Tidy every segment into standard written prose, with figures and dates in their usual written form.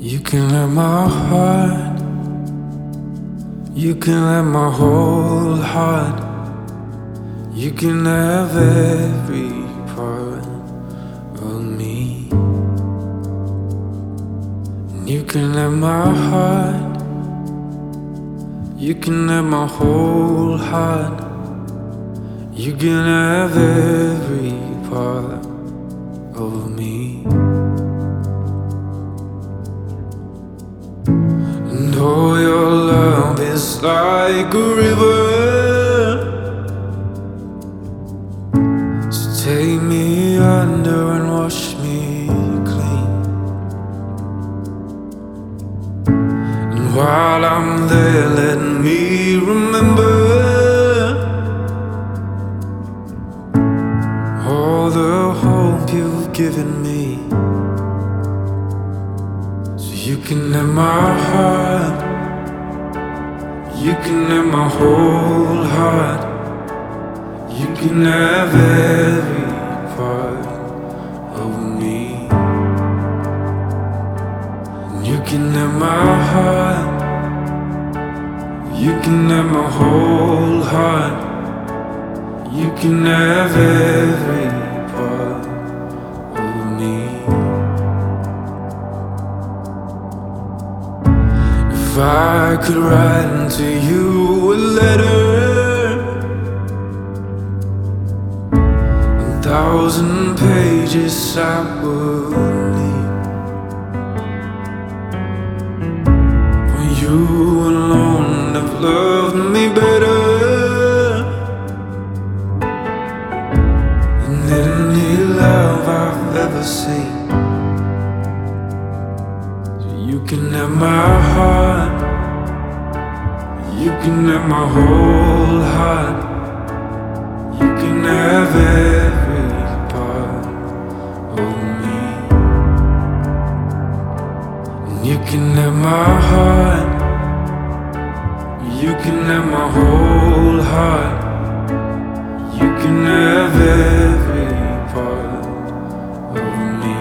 You can have my heart, you can have my whole heart, you can have every part of me. And you can have my heart, you can have my whole heart, you can have every part of me. And oh, your love is like a river, so take me under and wash me clean. And while I'm there, let me remember all the hope you've given me. You can have my heart, you can have my whole heart, you can have every part of me. And you can have my heart, you can have my whole heart, you can have every part of me. If I could write to you a letter, 1,000 pages I would need. For you alone have loved me better than any love I've ever seen. You can have my heart, you can have my whole heart, you can have every part of me. And you can have my heart, you can have my whole heart, you can have every part of me.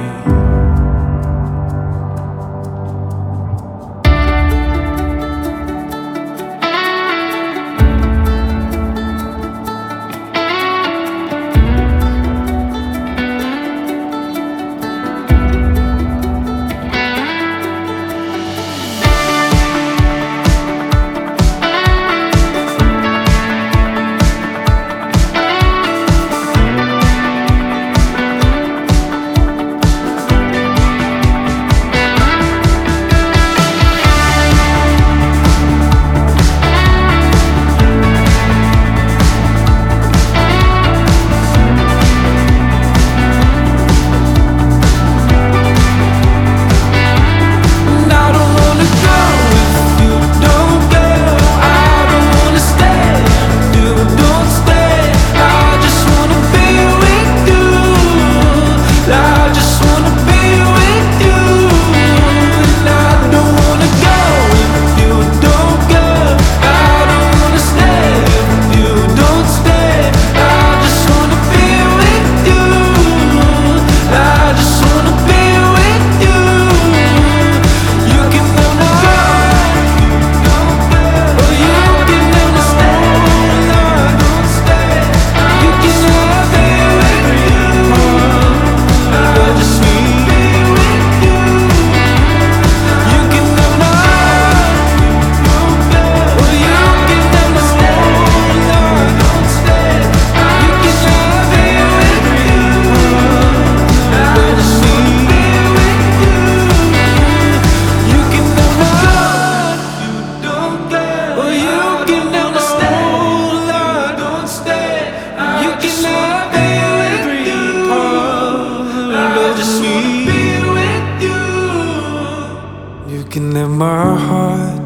You can have my heart,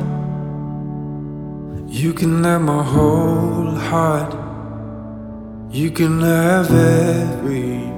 you can have my whole heart, you can have every